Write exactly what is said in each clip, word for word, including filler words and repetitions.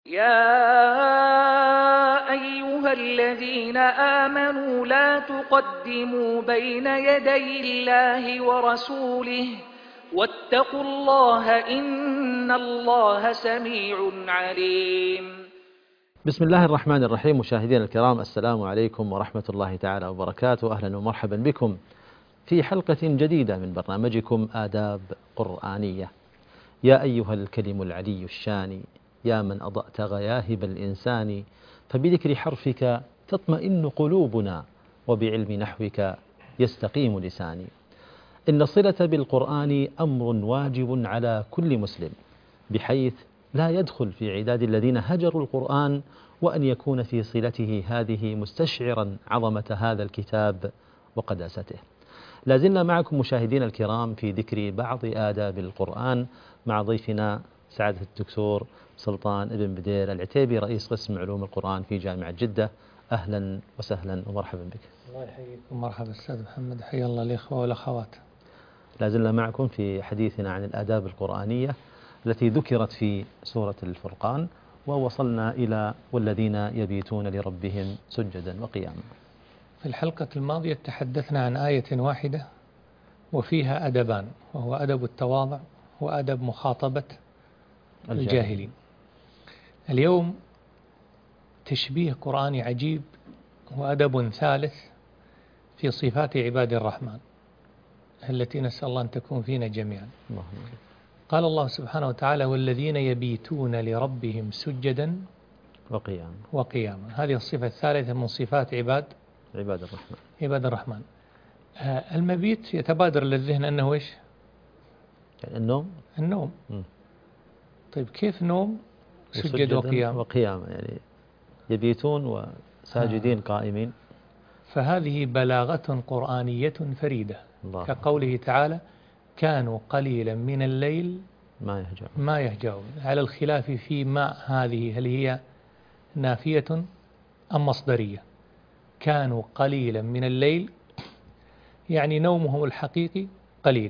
يا أيها الذين آمنوا لا تقدموا بين يدي الله ورسوله واتقوا الله إن الله سميع عليم. بسم الله الرحمن الرحيم. مشاهدينا الكرام، السلام عليكم ورحمة الله تعالى وبركاته. أهلا ومرحبا بكم في حلقة جديدة من برنامجكم آداب قرآنية. يا أيها الكلم العلي الشاني، يا من أضأت غياهب الإنسان، فبذكر حرفك تطمئن قلوبنا وبعلم نحوك يستقيم لساني. إن الصلة بالقرآن أمر واجب على كل مسلم، بحيث لا يدخل في عداد الذين هجروا القرآن، وأن يكون في صلته هذه مستشعرا عظمة هذا الكتاب وقداسته. لازلنا معكم مشاهدين الكرام في ذكر بعض آداب القرآن مع ضيفنا سعادة الدكتور سلطان ابن بدير العتيبي، رئيس قسم علوم القرآن في جامعة جدة. أهلا وسهلا ومرحبا بك. الله يحييكم. مرحبا أستاذ محمد، حيا الله الإخوة والأخوات. لازلنا معكم في حديثنا عن الآداب القرآنية التي ذكرت في سورة الفرقان، ووصلنا إلى والذين يبيتون لربهم سجدا وقياما. في الحلقة الماضية تحدثنا عن آية واحدة وفيها أدبان، وهو أدب التواضع وأدب مخاطبة الجاهلين. اليوم تشبيه قرآني عجيب وأدب ثالث في صفات عباد الرحمن التي نسأل الله أن تكون فينا جميعا. قال الله سبحانه وتعالى: والذين يبيتون لربهم سجدا وقياما وقياما. هذه الصفة الثالثة من صفات عباد عباد الرحمن. عباد الرحمن. آه المبيت يتبادر للذهن أنه إيش؟ يعني النوم. النوم. م. طيب كيف نوم سجد وقيام وقيام؟ يعني يبيتون وساجدين آه. قائمين. فهذه بلاغة قرآنية فريدة، الله. كقوله تعالى: كانوا قليلا من الليل ما يهجعون ما يهجعون على الخلاف في ما هذه، هل هي نافية أم مصدرية؟ كانوا قليلا من الليل يعني نومهم الحقيقي قليل،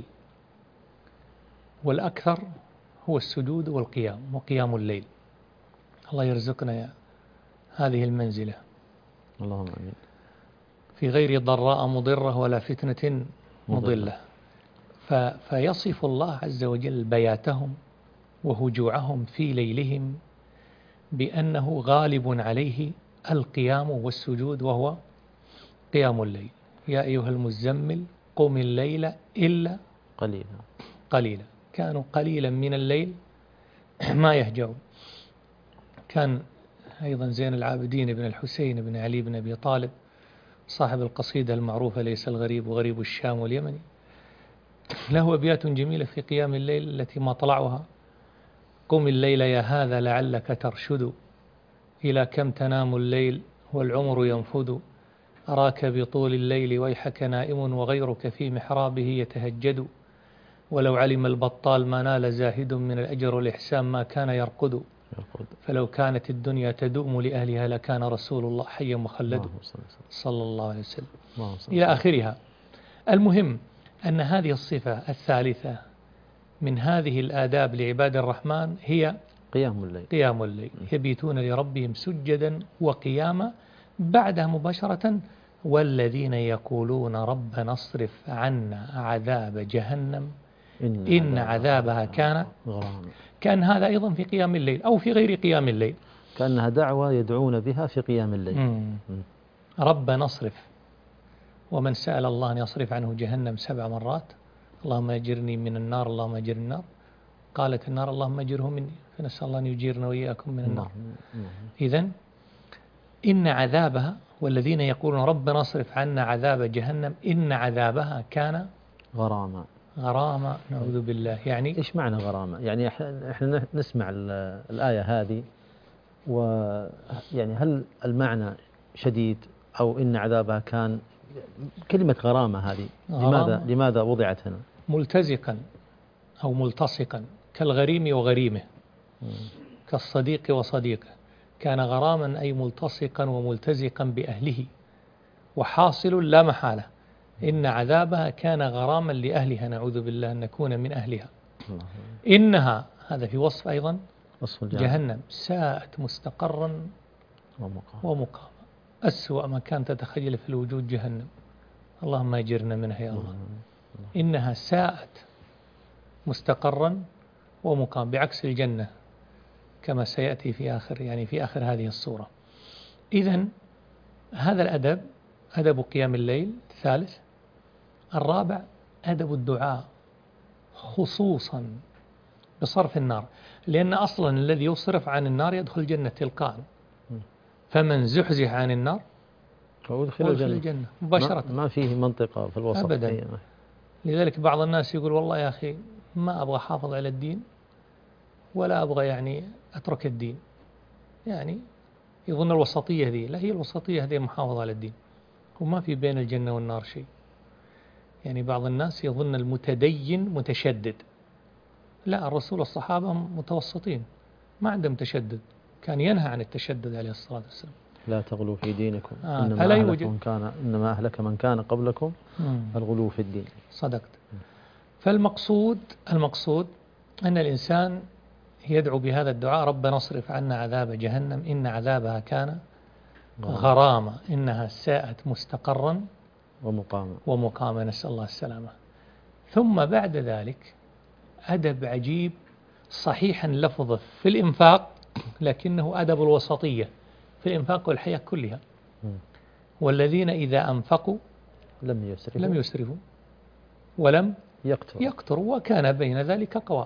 والأكثر هو السجود والقيام وقيام الليل. الله يرزقنا يا هذه المنزلة، اللهم آمين. في غير ضراء مضرة ولا فتنة مضلة. فيصف الله عز وجل بياتهم وهجوعهم في ليلهم بأنه غالب عليه القيام والسجود، وهو قيام الليل. يا أيها المزمل قم الليل إلا قليلا قليلا. كانوا قليلا من الليل ما يهجعون. كان أيضا زين العابدين بن الحسين بن علي بن أبي طالب صاحب القصيدة المعروفة ليس الغريب غريب الشام واليمن، له أبيات جميلة في قيام الليل التي ما طلعها: قم الليل يا هذا لعلك ترشد، إلى كم تنام الليل والعمر ينفد، أراك بطول الليل ويحك نائم وغيرك في محرابه يتهجد، ولو علم البطال ما نال زاهد من الأجر والإحسان ما كان يرقد، فلو كانت الدنيا تدوم لأهلها لكان رسول الله حيا مخلد صلى الله عليه وسلم إلى آخرها. المهم أن هذه الصفة الثالثة من هذه الآداب لعباد الرحمن هي قيام الليل. قيام الليل يبيتون لربهم سجدا وقياما. بعدها مباشرة: والذين يقولون ربنا اصرف عنا عذاب جهنم إن, إن عذابها كان غراما. كان هذا أيضا في قيام الليل أو في غير قيام الليل، كأنها دعوة يدعون بها في قيام الليل. مم. ربنا اصرف. ومن سأل الله أن يصرف عنه جهنم سبع مرات: اللهم أجرني من النار اللهم أجرني من النار، قالت النار اللهم أجره مني، فنسأل الله أن يجيرنا وإياكم من النار. إذن إن عذابها، والذين يقولون ربنا اصرف عنا عذاب جهنم إن عذابها كان غراما. غراما، نعوذ بالله. يعني إيش معنى غراما؟ يعني إحنا نسمع الآية هذه، ويعني هل المعنى شديد أو إن عذابها كان؟ كلمة غرامة هذه غرامة لماذا لماذا وضعت هنا؟ ملتزقا أو ملتصقا كالغريم وغريمه، م. كالصديق وصديقه. كان غراما أي ملتصقا وملتزقا بأهله، وحاصل لا محالة إن عذابها كان غراما لأهلها، نعوذ بالله أن نكون من أهلها. الله. إنها، هذا في وصف أيضا وصف الجهنم. جهنم ساءت مستقرا ومقام. ومقاما. أسوأ مكان تتخيل في الوجود جهنم، اللهم أجرنا منها يا الله. إنها ساءت مستقرا ومقام، بعكس الجنة كما سيأتي في آخر يعني في آخر هذه الصورة. إذن هذا الأدب أدب قيام الليل الثالث. الرابع أدب الدعاء، خصوصا بصرف النار، لأن أصلا الذي يصرف عن النار يدخل الجنة تلقاء، فمن زحزح عن النار وادخل وادخل الجنة الجنة مباشرة. ما, ما فيه منطقة في الوسط أبدا. فيه. لذلك بعض الناس يقول والله يا أخي ما أبغى أحافظ على الدين ولا أبغى يعني أترك الدين، يعني يظن الوسطية ذي، لا، هي الوسطية هذه محافظة على الدين، وما في بين الجنة والنار شيء. يعني بعض الناس يظن المتدين متشدد، لا، الرسول والصحابة متوسطين ما عندهم تشدد، كان ينهى عن التشدد عليه الصلاة والسلام. لا تغلوا في دينكم آه. إنما, فلا أهلك يوجد. من كان إنما أهلك من كان قبلكم مم. الغلو في الدين. صدقت. فالمقصود المقصود أن الإنسان يدعو بهذا الدعاء: ربنا اصرف عنا عذاب جهنم إن عذابها كان غرامة إنها ساءت مستقرا ومقاما ومقاما، نسأل الله السلامة. ثم بعد ذلك أدب عجيب صحيحا لفظه في الإنفاق، لكنه أدب الوسطية في الإنفاق والحياة كلها. والذين إذا أنفقوا لم يسرفوا لم يسرفوا ولم يقتروا يقتروا وكان بين ذلك قوام.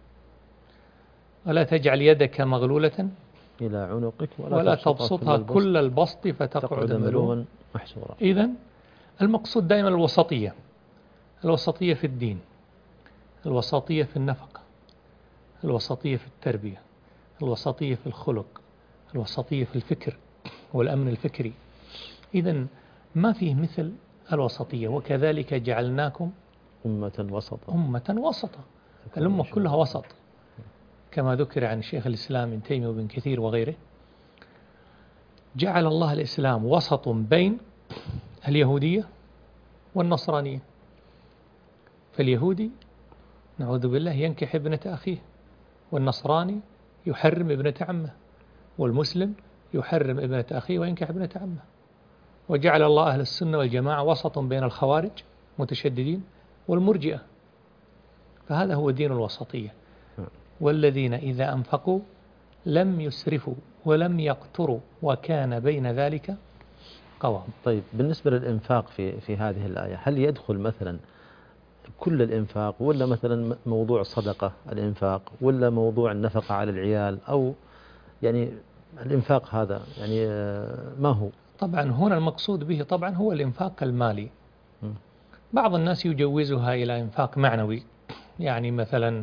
ولا تجعل يدك مغلولة إلى عنقك ولا, ولا تبسطها تبسطها كل البسط فتقعد ملوما محسورا. إذن المقصود دائما الوسطية، الوسطية في الدين، الوسطية في النفقة، الوسطية في التربية، الوسطية في الخلق، الوسطية في الفكر والأمن الفكري. إذن ما فيه مثل الوسطية. وكذلك جعلناكم أمة وسطا أمة وسطا، الأمة كلها وسط، كما ذكر عن شيخ الإسلام ابن تيمية وابن كثير وغيره. جعل الله الإسلام وسط بين اليهودية والنصرانية. فاليهودي نعوذ بالله ينكح ابنة أخيه، والنصراني يحرم ابنة عمه، والمسلم يحرم ابنة أخيه وينكح ابنة عمه. وجعل الله أهل السنة والجماعة وسط بين الخوارج متشددين والمرجئة. فهذا هو دين الوسطية. والذين إذا أنفقوا لم يسرفوا ولم يقتروا وكان بين ذلك قوام. طيب، بالنسبة للإنفاق في في هذه الآية، هل يدخل مثلا كل الإنفاق، ولا مثلا موضوع الصدقة الإنفاق، ولا موضوع النفقة على العيال، أو يعني الإنفاق هذا يعني ما هو؟ طبعا هنا المقصود به طبعا هو الإنفاق المالي. بعض الناس يجوزها إلى إنفاق معنوي، يعني مثلا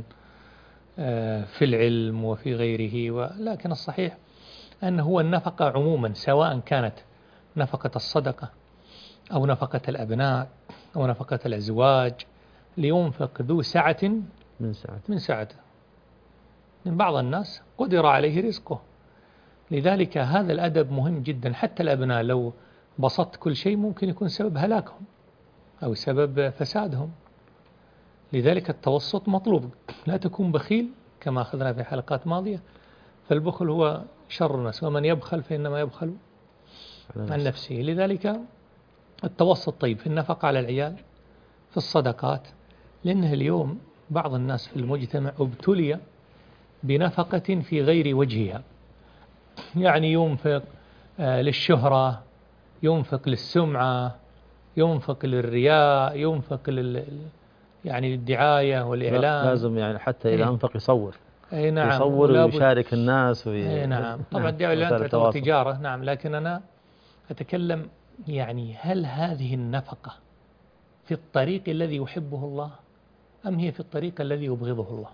في العلم وفي غيره، ولكن الصحيح أنه هو النفقة عموما، سواء كانت نفقة الصدقة أو نفقة الأبناء أو نفقة الأزواج، لينفق ذو سعة من سعته من سعته. من بعض الناس قدر عليه رزقه، لذلك هذا الأدب مهم جدا. حتى الأبناء لو بسطت كل شيء ممكن يكون سبب هلاكهم أو سبب فسادهم، لذلك التوسط مطلوب. لا تكون بخيل كما أخذنا في حلقات ماضية، فالبخل هو شر الناس، ومن يبخل فإنما يبخل عن نفسه. لذلك التوسط طيب في النفقة على العيال، في الصدقات، لأنه اليوم بعض الناس في المجتمع ابتلي بنفقة في غير وجهها، يعني ينفق للشهرة، ينفق للسمعة، ينفق للرياء، ينفق لل يعني للدعاية والإعلان. لازم يعني حتى إذا إيه؟ أنفق يصور أي نعم، يصور ويشارك الناس وي... أي نعم. طبعا الدعاية والإعلان تعتبر تجارة، نعم، لكن أنا أتكلم يعني هل هذه النفقة في الطريق الذي يحبه الله أم هي في الطريق الذي يبغضه الله؟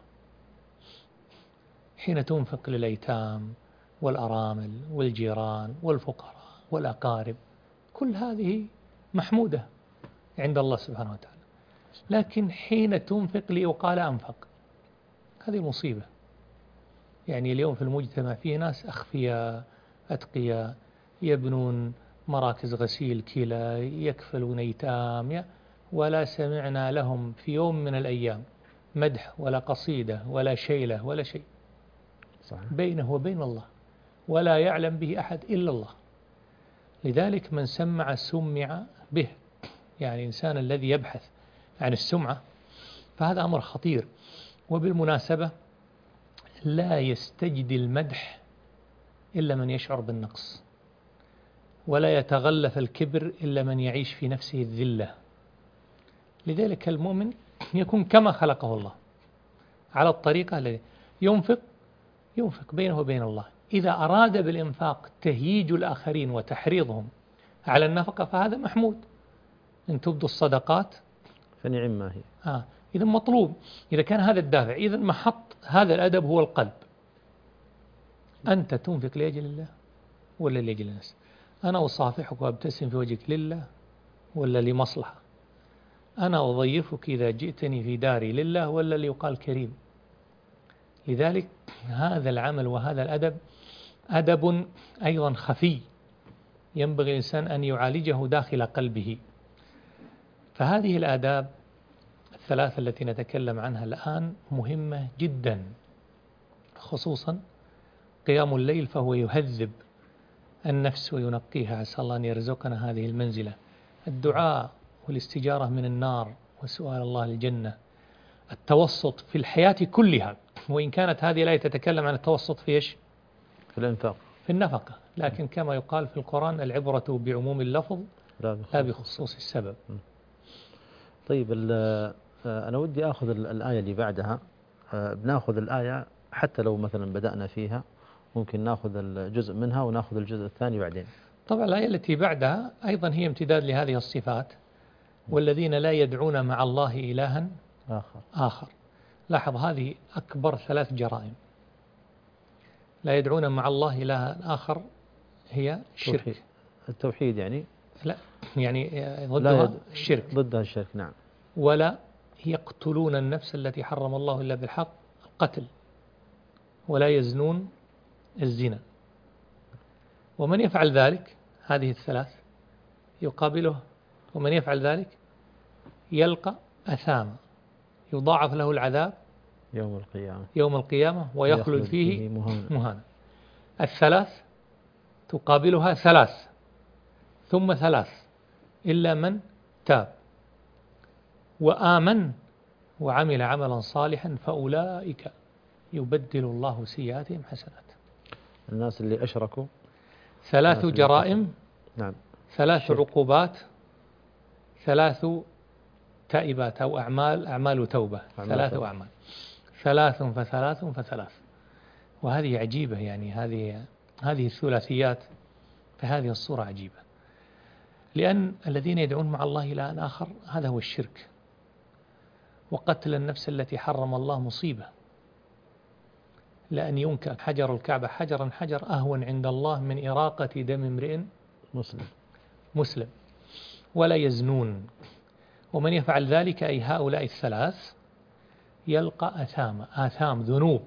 حين تنفق للأيتام والأرامل والجيران والفقراء والأقارب، كل هذه محمودة عند الله سبحانه وتعالى. لكن حين تنفق ليقال أنفق، هذه مصيبة. يعني اليوم في المجتمع فيه ناس أخفياء أتقياء يبنون مراكز غسيل كلى، يكفلون أيتام، ولا سمعنا لهم في يوم من الأيام مدح ولا قصيدة ولا شيلة ولا شيء. صحيح. بينه وبين الله، ولا يعلم به أحد إلا الله. لذلك من سمع سمع به، يعني الإنسان الذي يبحث عن السمعة فهذا أمر خطير. وبالمناسبة لا يستجدي المدح إلا من يشعر بالنقص، ولا يتغلف الكبر إلا من يعيش في نفسه الذلة. لذلك المؤمن يكون كما خلقه الله، على الطريقة التي ينفق ينفق بينه وبين الله. إذا أراد بالإنفاق تهييج الآخرين وتحريضهم على النفقة فهذا محمود، إن تبدوا الصدقات فنعم ما هي. آه. إذا مطلوب، إذا كان هذا الدافع، إذا محط هذا الأدب هو القلب. أنت تنفق لأجل الله ولا لأجل الناس؟ أنا أصافحك وأبتسم في وجهك لله ولا لمصلحة؟ أنا أضيفك إذا جئتني في داري لله ولا ليقال كريم؟ لذلك هذا العمل وهذا الأدب أدب أيضا خفي، ينبغي الإنسان أن يعالجه داخل قلبه. فهذه الآداب الثلاثة التي نتكلم عنها الآن مهمة جدا، خصوصا قيام الليل، فهو يهذب النفس وينقيها. عسى الله أن يرزقنا هذه المنزلة. الدعاء والاستجارة من النار وسؤال الله الجنة، التوسط في الحياة كلها، وإن كانت هذه الآية تتكلم عن التوسط في إيش؟ في الإنفاق، في النفقة، لكن كما يقال في القرآن العبرة بعموم اللفظ لا بخصوص, لا بخصوص السبب. طيب أنا ودي أخذ الآية اللي بعدها، بناخذ الآية حتى لو مثلا بدأنا فيها ممكن ناخذ الجزء منها وناخذ الجزء الثاني بعدين. طبعا الآية التي بعدها أيضا هي امتداد لهذه الصفات، والذين لا يدعون مع الله إلها آخر آخر. لاحظ هذه أكبر ثلاث جرائم. لا يدعون مع الله إلها آخر هي الشرك. التوحيد يعني لا يعني ضدها يد... الشرك، ضدها الشرك نعم. ولا يقتلون النفس التي حرم الله إلا بالحق، القتل، ولا يزنون، الزنا. ومن يفعل ذلك، هذه الثلاث يقابله، ومن يفعل ذلك يلقى أثاما يضاعف له العذاب يوم القيامة يوم القيامة ويخلد فيه, فيه مهانا. مهانا. الثلاث تقابلها ثلاث ثم ثلاث، إلا من تاب وآمن وعمل عملا صالحا فأولئك يبدل الله سيئاتهم حسنات. الناس اللي أشركوا ثلاث جرائم، نعم، ثلاث عقوبات، ثلاث تائبات أو أعمال أعمال توبة، ثلاث أعمال، ثلاث فثلاث فثلاث. وهذه عجيبة، يعني هذه هذه الثلاثيات في هذه الصورة عجيبة، لأن الذين يدعون مع الله إلها آخر هذا هو الشرك، وقتل النفس التي حرم الله مصيبة. لأن ينكأ حجر الكعبة حجرا حجر أهون عند الله من إراقة دم امرئ مسلم مسلم. ولا يزنون. ومن يفعل ذلك، أي هؤلاء الثلاث، يلقى أثام آثام ذنوب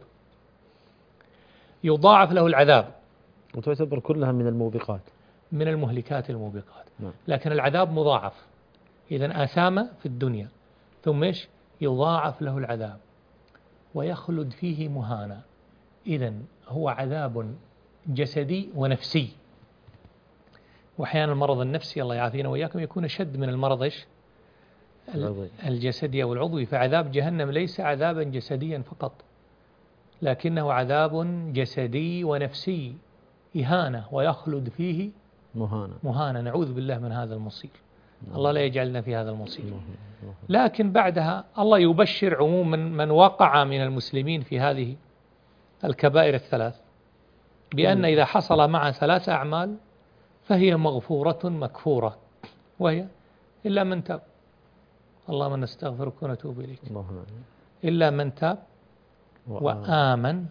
يضاعف له العذاب. وتعتبر كلها من الموبقات، من المهلكات الموبقات، نعم. لكن العذاب مضاعف. إذن آثام في الدنيا، ثم إيش؟ يضاعف له العذاب ويخلد فيه مهانا. إذن هو عذاب جسدي ونفسي. وأحيانا المرض النفسي الله يعافينا وإياكم يكون أشد من المرض إيش؟ الجسدي أو العضوي. فعذاب جهنم ليس عذابا جسديا فقط، لكنه عذاب جسدي ونفسي، إهانة، ويخلد فيه مهانا مهانا. نعوذ بالله من هذا المصير. الله لا يجعلنا في هذا المصير. لكن بعدها الله يبشر عموم من, من وقع من المسلمين في هذه الكبائر الثلاث بأن إذا حصل مع ثلاث أعمال فهي مغفورة مكفورة، وهي إلا من تاب. اللهم نستغفرك ونتوب إليك. إلا من تاب وآمن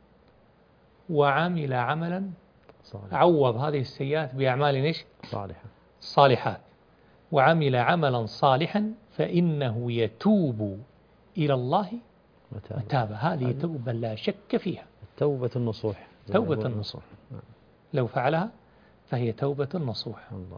وعمل عملا صالح. عوض هذه السيئات بأعمال إيش؟ صالحة صالحات. وعمل عملا صالحا فإنه يتوب إلى الله متابا. هذه توبة لا شك فيها، توبة النصوح. توبة النصوح لو فعلها فهي توبة نصوح. الله.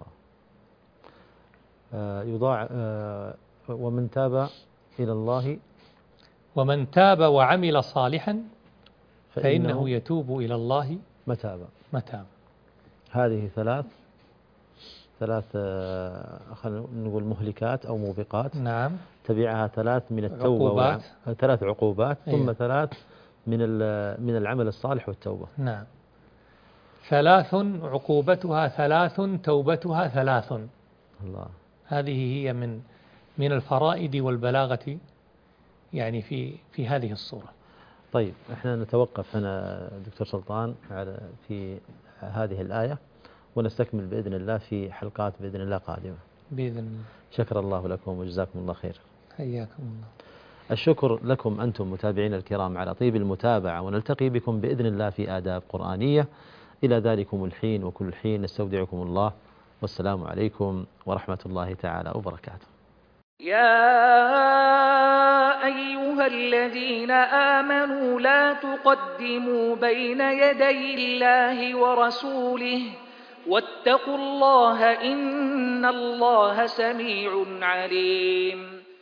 آه يضاع آه ومن تاب إلى الله ومن تاب وعمل صالحا فإنه يتوب إلى الله متابا. متابا. هذه ثلاث ثلاث آه، خلينا نقول مهلكات أو موبقات. نعم. تبعها ثلاث من التوبة والعم... ثلاث عقوبات ثم أيوه. ثلاث من من العمل الصالح والتوبة. نعم. ثلاث عقوبتها ثلاث توبتها ثلاث. الله. هذه هي من من الفرائد والبلاغة يعني في في هذه الصورة. طيب احنا نتوقف هنا دكتور سلطان على في هذه الآية ونستكمل بإذن الله في حلقات بإذن الله قادمة. بإذن الله. شكر الله لكم وجزاكم الله خير. حياكم الله. الشكر لكم أنتم متابعين الكرام على طيب المتابعة، ونلتقي بكم بإذن الله في آداب قرآنية. إلى ذلكم الحين وكل حين نستودعكم الله، والسلام عليكم ورحمة الله تعالى وبركاته. يا أيها الذين آمنوا لا تقدموا بين يدي الله ورسوله واتقوا الله إن الله سميع عليم.